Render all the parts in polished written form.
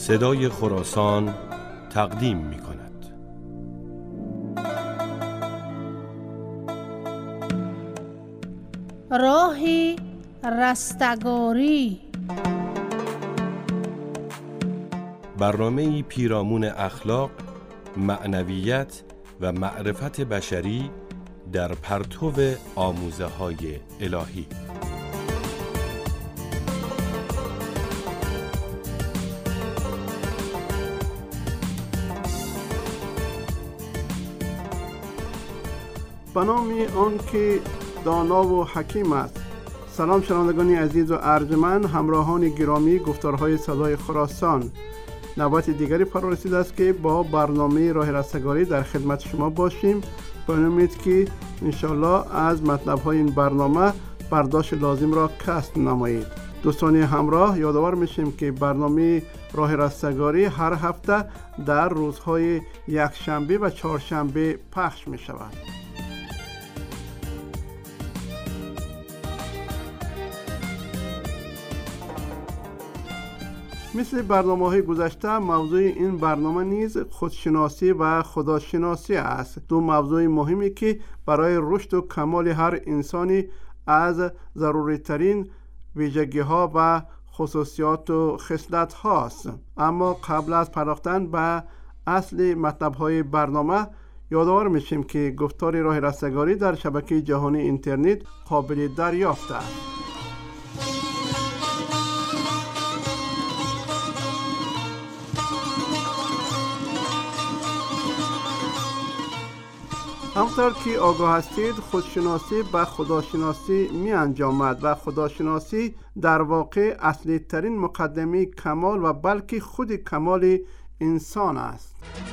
صدای خراسان تقدیم می کند. راه رستگاری، برنامه‌ای پیرامون اخلاق، معنویت و معرفت بشری در پرتو آموزه‌های الهی. به نام آن که دانا و حکیم است. سلام شنوندگان عزیز و ارجمند، همراهان گرامی گفتارهای صدای خراسان، نوبت دیگری فرا رسیده است که با برنامه راه رستگاری در خدمت شما باشیم. با امید که انشالله از مطلب‌های این برنامه برداشت لازم را کسب نمایید. دوستان همراه، یادآور میشیم که برنامه راه رستگاری هر هفته در روزهای یکشنبه و چهارشنبه پخش می شود. مثل برنامه‌های گذشته، موضوع این برنامه نیز خودشناسی و خداشناسی است. دو موضوع مهمی که برای رشد و کمال هر انسانی از ضروری ترین ویژگی‌ها و خصوصیات و خصلت هاست. اما قبل از پرداختن به اصل مطلب‌های برنامه، یادآور میشیم که گفتار راه رستگاری در شبکه جهانی اینترنت قابل دریافت است. همطور که آگاه هستید، خودشناسی به خداشناسی می انجامد و خداشناسی در واقع اصلی ترین مقدمه کمال و بلکه خود کمال انسان است.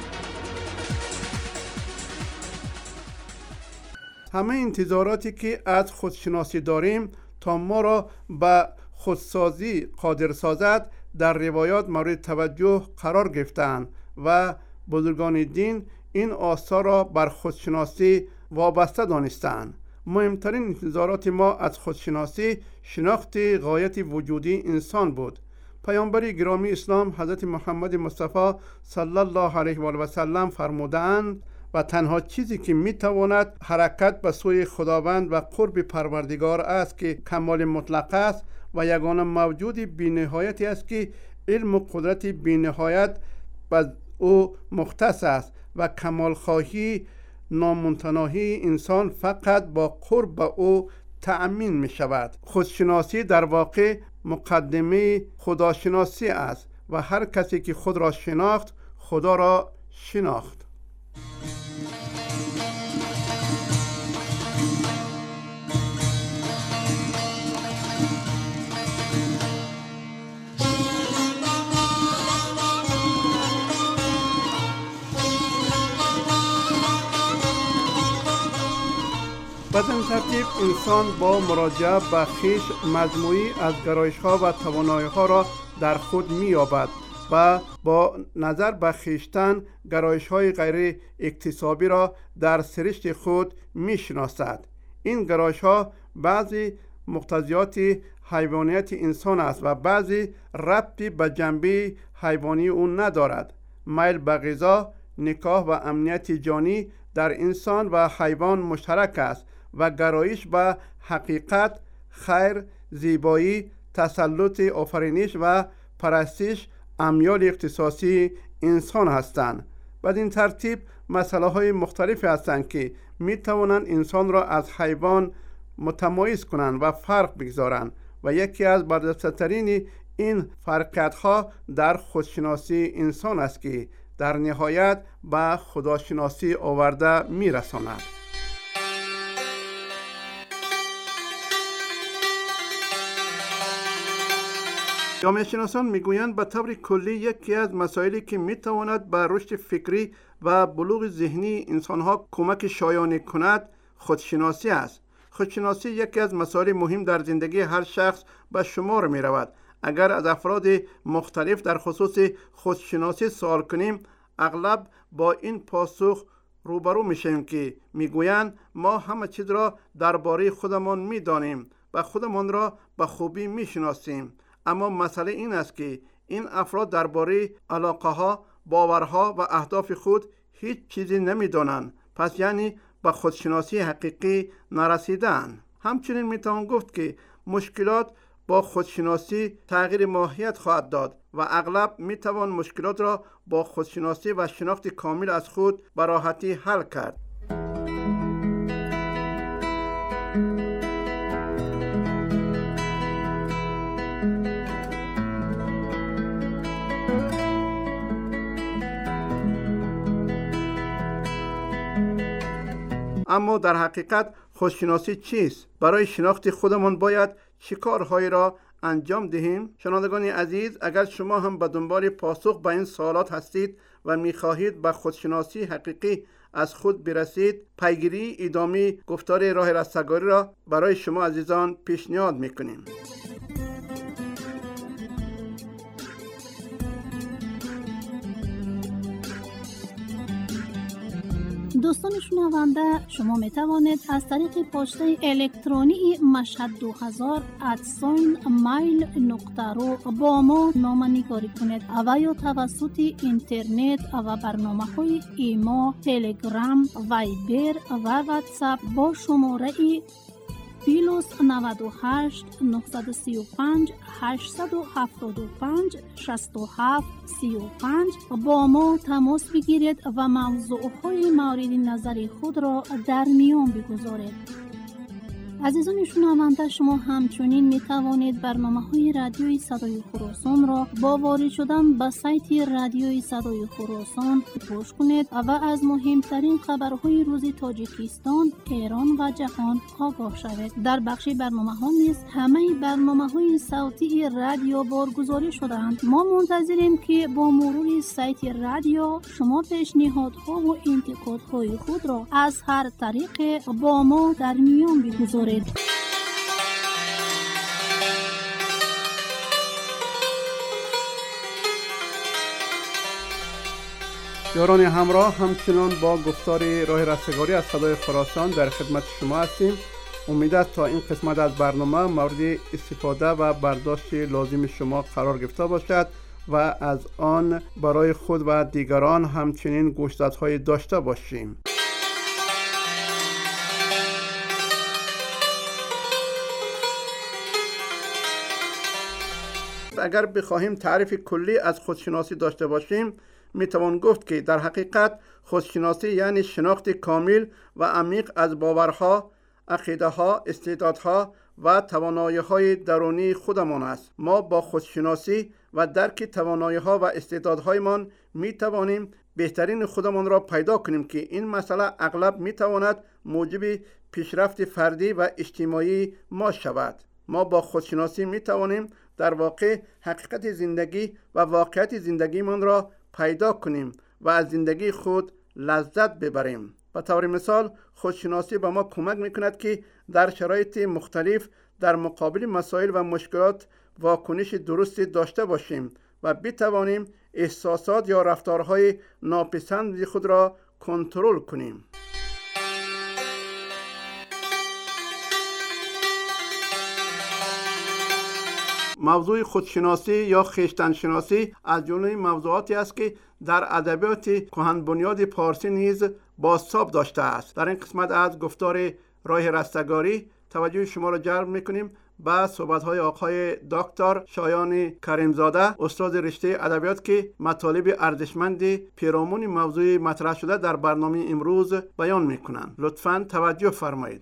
همه انتظاراتی که از خودشناسی داریم تا ما را به خودسازی قادر سازد در روایات مورد توجه قرار گرفتند و بزرگان دین این آثار را بر خودشناسی وابسته دانستند. مهمترین انتظارات ما از خودشناسی شناخت غایت وجودی انسان بود. پیامبر گرامی اسلام حضرت محمد مصطفی صلی الله علیه و آله و سلم فرمودند و تنها چیزی که میتواند حرکت به سوی خداوند و قرب پروردگار است که کمال مطلق است و یگانه موجود بی‌نهایتی است که علم و قدرت بی‌نهایت به او مختص است و کمال خواهی نامتناهی انسان فقط با قرب به او تأمین می شود. خودشناسی در واقع مقدمه خداشناسی است و هر کسی که خود را شناخت، خدا را شناخت. بدین ترتیب انسان با مراجعه به خویش مجموعی از گرایش‌ها و توانایی‌ها را در خود می‌یابد و با نظر به خویشتن گرایش‌های غیر اکتسابی را در سرشت خود می‌شناسد. این گرایش‌ها بعضی مقتضیات حیوانیت انسان است و بعضی ربطی به جنبه حیوانی او ندارد. میل به غذا، نکاح و امنیت جانی در انسان و حیوان مشترک است و گرایش به حقیقت، خیر، زیبایی، تسلط آفرینش و پرستش امیال اختصاصی انسان هستند. بدین ترتیب مسئله های مختلفی هستند که می توانند انسان را از حیوان متمایز کنند و فرق بگذارند و یکی از برجسته‌ترین این فرقیت ها در خودشناسی انسان است که در نهایت به خداشناسی آورده می رساند. جامعه شناسان میگویند به طور کلی یکی از مسائلی که میتواند به رشد فکری و بلوغ ذهنی انسانها کمک شایانه کند خودشناسی است. خودشناسی یکی از مسائل مهم در زندگی هر شخص به شمار می رود. اگر از افراد مختلف در خصوص خودشناسی سوال کنیم، اغلب با این پاسخ روبرو میشیم که میگویند ما همه چیز را درباره خودمان میدانیم و خودمان را به خوبی میشناسیم، اما مسئله این است که این افراد درباره علاقه‌ها، باورها و اهداف خود هیچ چیزی نمی‌دانند. پس یعنی به خودشناسی حقیقی نرسیدن. همچنین میتوان گفت که مشکلات با خودشناسی تغییر ماهیت خواهد داد و اغلب میتوان مشکلات را با خودشناسی و شناخت کامل از خود به راحتی حل کرد. اما در حقیقت خودشناسی چیست؟ برای شناخت خودمان باید چه کارهایی را انجام دهیم؟ شنوندگان عزیز، اگر شما هم به دنبال پاسخ به این سوالات هستید و می‌خواهید به خودشناسی حقیقی از خود برسید، پیگیری ادامه گفتار راه رستگاری را برای شما عزیزان پیشنهاد می‌کنیم. دوستان شنونده، شما می توانید از طریق پسته الکترونی mashhad2000@mail.ru با ما نامه‌نگاری کنید و یا توسط اینترنت و برنامه‌های ایما، تلگرام، وایبر و واتساپ با شماره +98 935 875 67 35 با ما تماس بگیرید و موضوعهای مورد نظر خود را در میان بگذارید. عزیزان شنونده، شما همچنین می توانید برنامه‌های رادیوی صدای خراسان را با وارد شدن به سایت رادیوی صدای خراسان گوش کنید و از مهمترین خبرهای روز تاجیکستان، ایران و جهان آگاه شوید. در بخش برنامه‌ها نیز همه برنامه‌های صوتی رادیو بارگذاری شده‌اند. ما منتظریم که با مرور سایت رادیو شما پیشنهادها و انتقادهای خود را از هر طریق با ما در میان بگذارید. یاران همراه، همچنان با گفتار راه رستگاری از صدای خراسان در خدمت شما هستیم. امید است تا این قسمت از برنامه مورد استفاده و برداشت لازم شما قرار گرفته باشد و از آن برای خود و دیگران همچنین گوشزدهای داشته باشیم. اگر بخواهیم تعریف کلی از خودشناسی داشته باشیم، میتوان گفت که در حقیقت خودشناسی یعنی شناخت کامل و عمیق از باورها، عقیده‌ها، استعدادها و توانایی‌های درونی خودمان است. ما با خودشناسی و درک توانایی‌ها و استعدادهایمان میتوانیم بهترین خودمان را پیدا کنیم که این مسئله اغلب میتواند موجب پیشرفت فردی و اجتماعی ما شود. ما با خودشناسی میتوانیم در واقع حقیقت زندگی و واقعیت زندگیمان را پیدا کنیم و از زندگی خود لذت ببریم. به طور مثال، خودشناسی به ما کمک میکند که در شرایط مختلف در مقابل مسائل و مشکلات واکنش درستی داشته باشیم و بتوانیم احساسات یا رفتارهای ناپسند خود را کنترل کنیم. موضوع خودشناسی یا خویشتن‌شناسی از جمله موضوعاتی است که در ادبیات کهن بنیاد پارسی نیز بازتاب داشته است. در این قسمت از گفتار راه رستگاری توجه شما را جلب می‌کنیم به صحبت‌های آقای دکتر شایان کریمزاده، استاد رشته ادبیات که مطالب ارزشمند پیرامون موضوع مطرح شده در برنامه امروز بیان می‌کنند. لطفاً توجه فرمایید.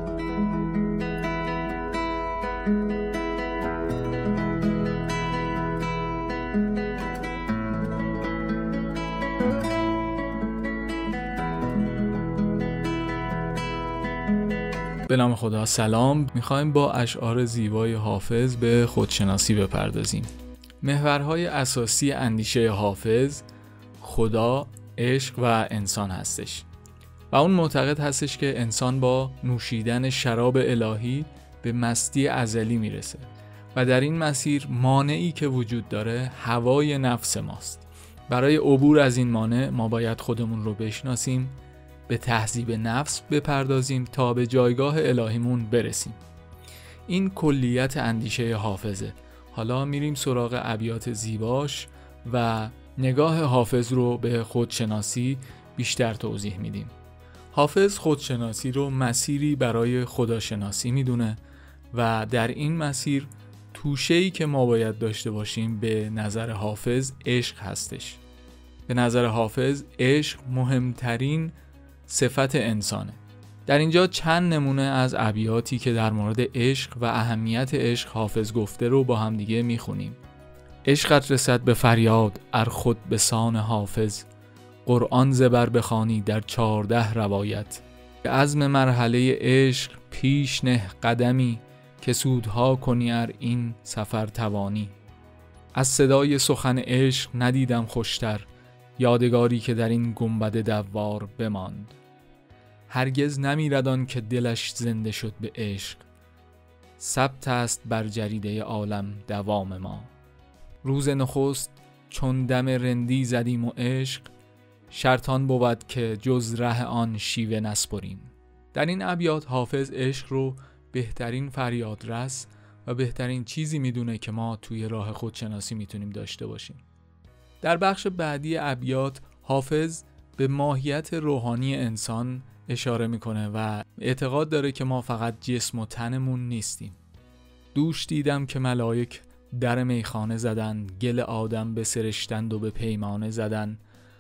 به نام خدا. سلام. میخوایم با اشعار زیبای حافظ به خودشناسی بپردازیم. محورهای اساسی اندیشه حافظ خدا، عشق و انسان هستش و اون معتقد هستش که انسان با نوشیدن شراب الهی به مستی ازلی میرسه و در این مسیر مانعی که وجود داره هوای نفس ماست. برای عبور از این مانع ما باید خودمون رو بشناسیم، به تهذیب نفس بپردازیم تا به جایگاه الهیمون برسیم. این کلیت اندیشه حافظه. حالا میریم سراغ ابیات زیباش و نگاه حافظ رو به خودشناسی بیشتر توضیح میدیم. حافظ خودشناسی رو مسیری برای خداشناسی میدونه و در این مسیر توشه‌ای که ما باید داشته باشیم به نظر حافظ عشق هستش. به نظر حافظ عشق مهمترین صفت انسانه. در اینجا چند نمونه از ابیاتی که در مورد عشق و اهمیت عشق حافظ گفته رو با هم دیگه میخونیم. عشقت رسد به فریاد ار خود به سان حافظ، قرآن زبر بخوانی در 14 روایت. به عزم مرحله عشق پیش نه قدمی، که سودها کنی ار این سفر توانی. از صدای سخن عشق ندیدم خوشتر، یادگاری که در این گنبد دوار بماند. هرگز نمیرد آن که دلش زنده شد به عشق، ثبت است بر جریده عالم دوام ما. روز نخست چون دم رندی زدیم و عشق، شرطان بود که جز ره آن شیوه نسپریم. در این ابیات حافظ عشق رو بهترین فریادرس و بهترین چیزی میدونه که ما توی راه خودشناسی میتونیم داشته باشیم. در بخش بعدی ابیات حافظ به ماهیت روحانی انسان اشاره میکنه و اعتقاد داره که ما فقط جسم و تنمون نیستیم. دوش دیدم که ملائک در میخانه زدن، گل آدم به سرشتند و به پیمانه زدن.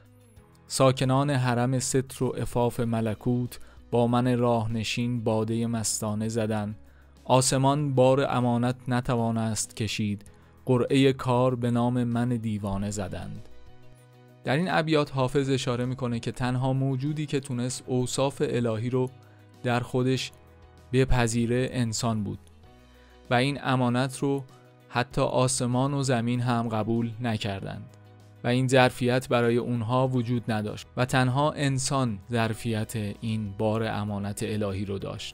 ساکنان حرم ستر و عفاف ملکوت، با من راه نشین باده مستانه زدن. آسمان بار امانت نتوانست کشید، قرعه کار به نام من دیوانه زدند. در این ابیات حافظ اشاره میکنه که تنها موجودی که تونست اوصاف الهی رو در خودش بپذیره انسان بود و این امانت رو حتی آسمان و زمین هم قبول نکردند و این ظرفیت برای اونها وجود نداشت و تنها انسان ظرفیت این بار امانت الهی رو داشت.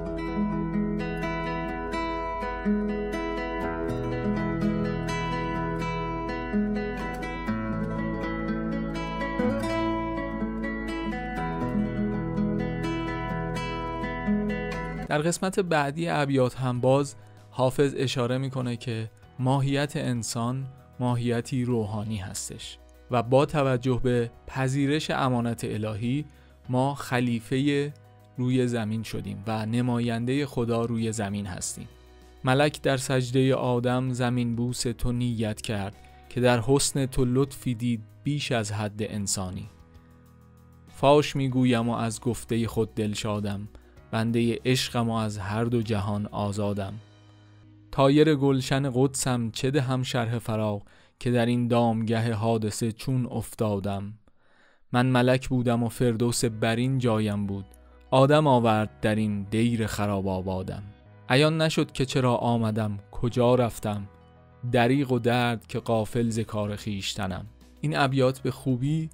در قسمت بعدی ابیات هم باز حافظ اشاره میکنه که ماهیت انسان ماهیتی روحانی هستش و با توجه به پذیرش امانت الهی ما خلیفه روی زمین شدیم و نماینده خدا روی زمین هستیم. ملک در سجده آدم زمین بوس تو نیت کرد، که در حسن تو لطفی دید بیش از حد انسانی. فاش میگویم و از گفته خود دل شادم، بنده عشقم و از هر دو جهان آزادم. طایر گلشن قدسم چه دهم شرح فراق، که در این دامگه حادثه چون افتادم. من ملک بودم و فردوس برین جایم بود، آدم آورد در این دیر خراب آبادم. عیان نشد که چرا آمدم کجا رفتم، دریغ و درد که غافل ز کار خویشتنم. این ابیات به خوبی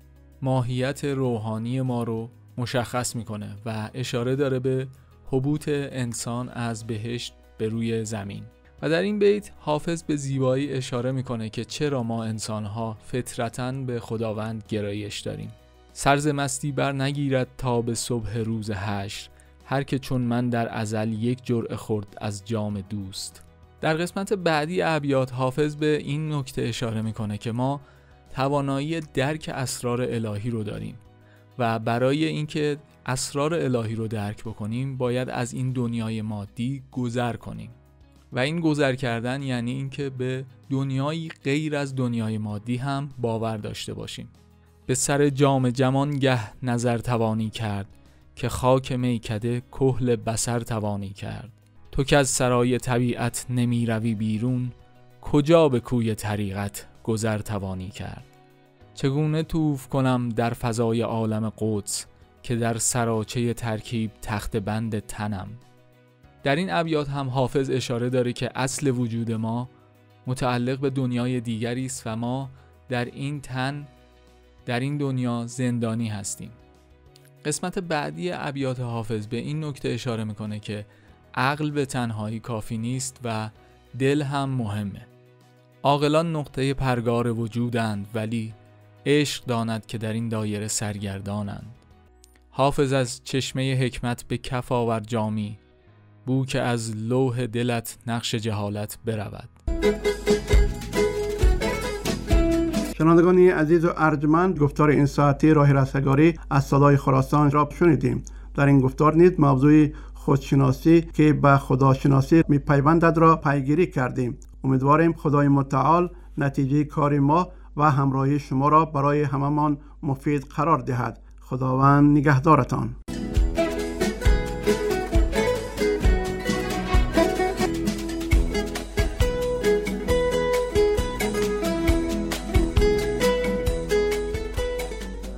ماهیت روحانی ما رو مشخص میکنه و اشاره داره به هبوط انسان از بهشت به روی زمین. و در این بیت حافظ به زیبایی اشاره میکنه که چرا ما انسانها فطرتاً به خداوند گرایش داریم. سرز مستی بر نگیرد تا به صبح روز حشر، هر که چون من در ازل یک جرعه خورد از جام دوست. در قسمت بعدی ابیات حافظ به این نکته اشاره میکنه که ما توانایی درک اسرار الهی رو داریم و برای اینکه اسرار الهی رو درک بکنیم باید از این دنیای مادی گذر کنیم و این گذر کردن یعنی اینکه به دنیایی غیر از دنیای مادی هم باور داشته باشیم. به سر جام جمانگه نظر توانی کرد، که خاک میکده کحل بصر توانی کرد. تو که از سرای طبیعت نمی روی بیرون، کجا به کوی طریقت گذر توانی کرد. چگونه طوف کنم در فضای عالم قدس، که در سراچه ترکیب تخت بند تنم. در این ابیات هم حافظ اشاره داره که اصل وجود ما متعلق به دنیای دیگری است و ما در این تن در این دنیا زندانی هستیم. قسمت بعدی ابیات حافظ به این نکته اشاره میکنه که عقل به تنهایی کافی نیست و دل هم مهمه. عاقلان نقطه پرگار وجودند، ولی عشق داند که در این دایره سرگردانند. حافظ از چشمه حکمت به کف آور جامی، بو که از لوح دلت نقش جهالت برود. شنوندگان عزیز و ارجمند، گفتار این ساعتی راه رستگاری از صدای خراسان را شنیدیم. در این گفتار نیز موضوع خودشناسی که به خداشناسی میپیوندد را پیگیری کردیم. امیدواریم خدای متعال نتیجه کار ما و همراهی شما را برای هممان مفید قرار دهد. خداوند نگهدارتان.